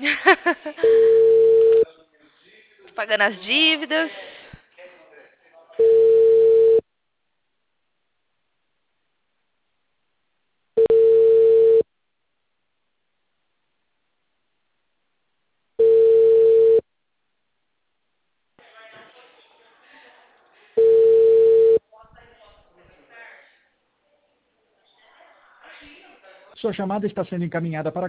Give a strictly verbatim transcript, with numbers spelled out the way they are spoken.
Tô pagando as dívidas. Sua chamada está sendo encaminhada para